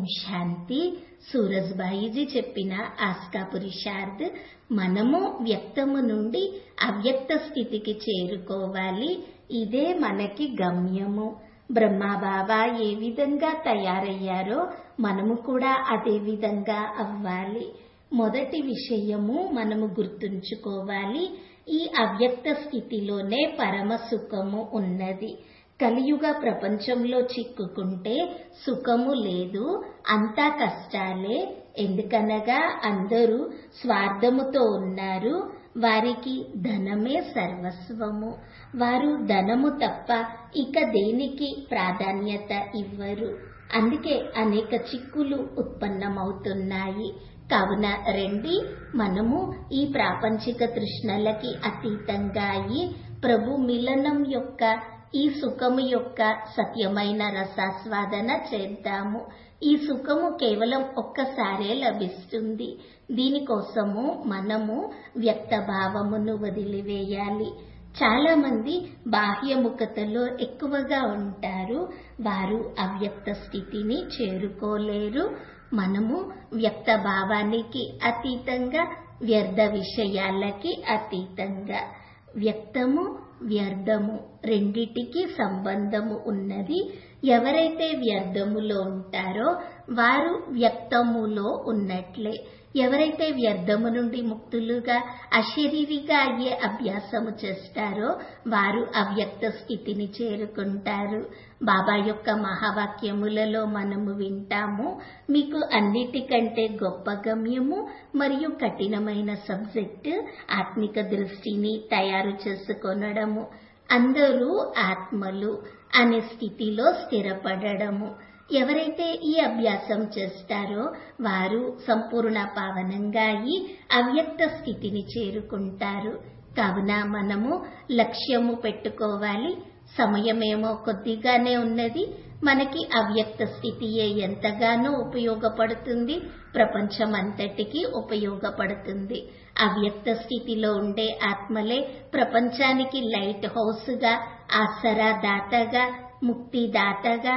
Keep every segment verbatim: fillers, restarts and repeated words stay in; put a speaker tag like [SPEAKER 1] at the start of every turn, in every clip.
[SPEAKER 1] శాంతి. సూరజ్బాయిజీ చెప్పిన ఆస్కా పురుషార్థ్, మనము వ్యక్తము నుండి అవ్యక్త స్థితికి చేరుకోవాలి. ఇదే మనకి గమ్యము. బ్రహ్మబాబా ఏ విధంగా తయారయ్యారో మనము కూడా అదే విధంగా అవ్వాలి. మొదటి విషయము మనము గుర్తుంచుకోవాలి, ఈ అవ్యక్త స్థితిలోనే పరమ సుఖము ఉన్నది. కలియుగ ప్రపంచంలో చిక్కుకుంటే సుఖము లేదు, అంతా కష్టాలే. ఎందుకనగా అందరూ స్వార్థముతో ఉన్నారు. వారికి ధనమే సర్వస్వము. వారు ధనము తప్ప ఇక దేనికి ప్రాధాన్యత ఇవ్వరు. అందుకే అనేక చిక్కులు ఉత్పన్నమవుతున్నాయి. కావున రండి, మనము ఈ ప్రాపంచిక తృష్ణలకి అతీతంగా అయి ప్రభు మిలనం యొక్క, ఈ సుఖము యొక్క సత్యమైన రసాస్వాదన చేద్దాము. ఈ సుఖము కేవలం ఒక్కసారే లభిస్తుంది. దీనికోసము మనము వ్యక్త భావమును వదిలివేయాలి. చాలా మంది బాహ్యముఖతలో ఎక్కువగా ఉంటారు. వారు అవ్యక్త స్థితిని చేరుకోలేరు. మనము వ్యక్త భావానికి అతీతంగా, వ్యర్థ విషయాలకి అతీతంగా. వ్యక్తము వ్యర్థము రెండిటికి సంబంధము ఉన్నది. ఎవరైతే వ్యర్థములో ఉంటారో వారు వ్యక్తములో ఉన్నట్లే. ఎవరైతే వ్యర్థము నుండి ముక్తులుగా అశరీరిగా అయ్యే అభ్యాసము చేస్తారో వారు అవ్యక్త స్థితిని చేరుకుంటారు. బాబా యొక్క మహావాక్యములలో మనము వింటాము, మీకు అన్నిటికంటే గొప్ప గమ్యము మరియు కఠినమైన సబ్జెక్టు ఆత్మిక దృష్టిని తయారు చేసుకొనడము. అందరూ ఆత్మలు అనే స్థితిలో స్థిరపడము. ఎవరైతే ఈ అభ్యాసం చేస్తారో వారు సంపూర్ణ పావనంగా అయి అవ్యక్త స్థితిని చేరుకుంటారు. కావున మనము లక్ష్యము పెట్టుకోవాలి. సమయమేమో కొద్దిగానే ఉన్నది. మనకి అవ్యక్త స్థితియే ఎంతగానో ఉపయోగపడుతుంది, ప్రపంచం అంతటికీ ఉపయోగపడుతుంది. అవ్యక్త స్థితిలో ఉండే ఆత్మలే ప్రపంచానికి లైట్ హౌస్ గా, ఆసరా దాతగా, ముక్తిదాతగా,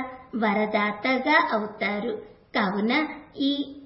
[SPEAKER 1] వరదాతగా అవుతారు. కావున ఈ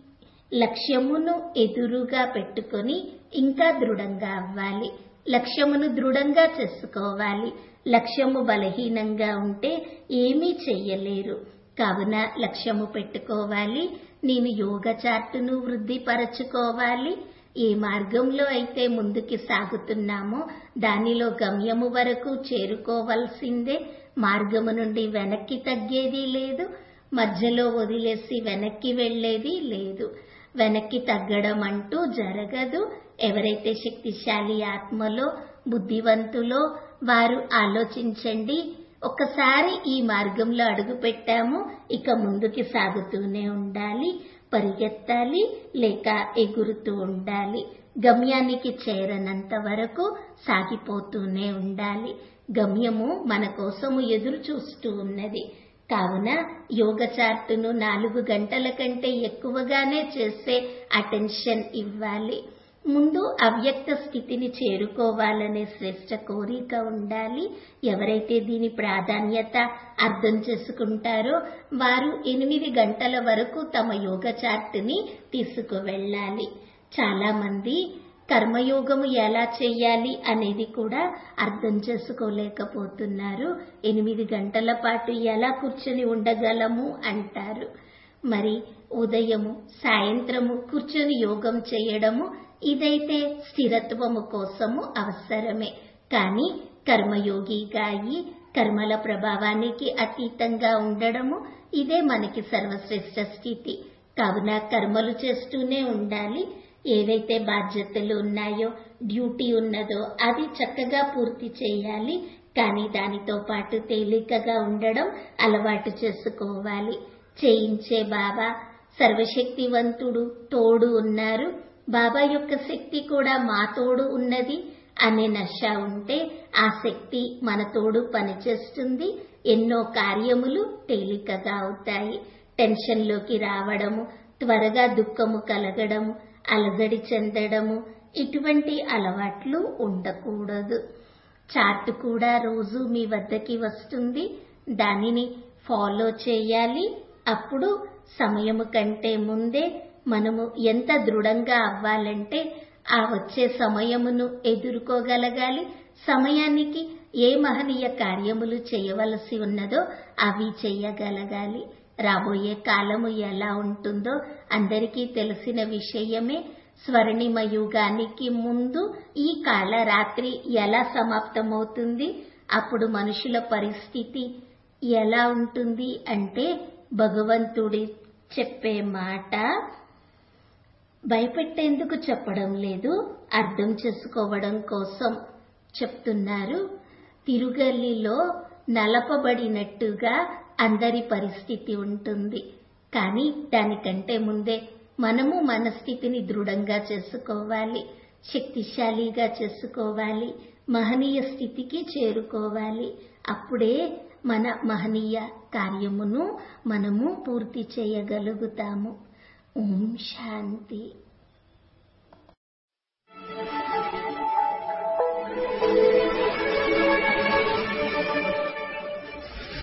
[SPEAKER 1] లక్ష్యమును ఎదురుగా పెట్టుకొని ఇంకా దృఢంగా అవ్వాలి. లక్ష్యమును దృఢంగా చేసుకోవాలి. లక్ష్యము బలహీనంగా ఉంటే ఏమీ చెయ్యలేరు. కావున లక్ష్యము పెట్టుకోవాలి. నేను యోగ చార్టును వృద్ధిపరచుకోవాలి. ఏ మార్గంలో అయితే ముందుకి సాగుతున్నామో దానిలో గమ్యము వరకు చేరుకోవలసిందే. మార్గము నుండి వెనక్కి తగ్గేది లేదు, మధ్యలో వదిలేసి వెనక్కి వెళ్లేది లేదు. వెనక్కి తగ్గడం అంటూ జరగదు. ఎవరైతే శక్తిశాలి ఆత్మలో, బుద్ధివంతులో వారు ఆలోచించండి, ఒకసారి ఈ మార్గంలో అడుగు పెట్టాము, ఇక ముందుకి సాగుతూనే ఉండాలి, పరిగెత్తాలి లేక ఎగురుతూ ఉండాలి. గమ్యానికి చేరనంత వరకు సాగిపోతూనే ఉండాలి. గమ్యము మన కోసము ఎదురు చూస్తూ ఉన్నది. కావున యోగ చార్టును నాలుగు గంటల కంటే ఎక్కువగానే చేసే అటెన్షన్ ఇవ్వాలి. ముందు అవ్యక్త స్థితిని చేరుకోవాలనే శ్రేష్ట కోరిక ఉండాలి. ఎవరైతే దీని ప్రాధాన్యత అర్థం చేసుకుంటారో వారు ఎనిమిది గంటల వరకు తమ యోగ చార్టుని తీసుకువెళ్ళాలి. చాలా మంది కర్మయోగము ఎలా చెయ్యాలి అనేది కూడా అర్థం చేసుకోలేకపోతున్నారు. ఎనిమిది గంటల పాటు ఎలా కూర్చొని ఉండగలము అంటారు. మరి ఉదయము, సాయంత్రము కూర్చొని యోగం చేయడము ఇదైతే స్థిరత్వము కోసము అవసరమే. కానీ కర్మయోగిగా అయి కర్మల ప్రభావానికి అతీతంగా ఉండడము ఇదే మనకి సర్వశ్రేష్ఠ స్థితి. కావున కర్మలు చేస్తూనే ఉండాలి. ఏవైతే బాధ్యతలు ఉన్నాయో, డ్యూటీ ఉన్నదో అది చక్కగా పూర్తి చేయాలి. కానీ దానితో పాటు తేలికగా ఉండడం అలవాటు చేసుకోవాలి. చేయించే బాబా సర్వశక్తివంతుడు, తోడు ఉన్నారు. బాబా యొక్క శక్తి కూడా మా తోడు ఉన్నది అనే నష ఉంటే ఆ శక్తి మన తోడు పనిచేస్తుంది. ఎన్నో కార్యములు తేలికగా అవుతాయి. టెన్షన్లోకి రావడము, త్వరగా దుఃఖము కలగడము, అలజడి చెందడము ఇటువంటి అలవాట్లు ఉండకూడదు. చార్ట్ కూడా రోజు మీ వద్దకి వస్తుంది. దానిని ఫాలో చేయాలి. అప్పుడు సమయము కంటే ముందే మనము ఎంత దృఢంగా అవ్వాలంటే ఆ వచ్చే సమయమును ఎదుర్కోగలగాలి. సమయానికి ఏ మహనీయ కార్యములు చేయవలసి ఉన్నదో అవి చెయ్యగలగాలి. రాబోయే కాలము ఎలా ఉంటుందో అందరికీ తెలిసిన విషయమే. స్వర్ణిమ యుగానికి ముందు ఈ కాలరాత్రి ఎలా సమాప్తమవుతుంది, అప్పుడు మనుషుల పరిస్థితి ఎలా ఉంటుంది అంటే, భగవంతుడి చెప్పే మాట భయపెట్టేందుకు చెప్పడం లేదు, అర్థం చేసుకోవడం కోసం చెప్తున్నారు. తిరుగల్లిలో నలపబడినట్టుగా అందరి పరిస్థితి ఉంటుంది. కానీ దానికంటే ముందే మనము మన స్థితిని దృఢంగా చేసుకోవాలి, శక్తిశాలిగా చేసుకోవాలి, మహనీయ స్థితికి చేరుకోవాలి. అప్పుడే మన మహనీయ కార్యమును మనము పూర్తి చేయగలుగుతాము. ఓం శాంతి.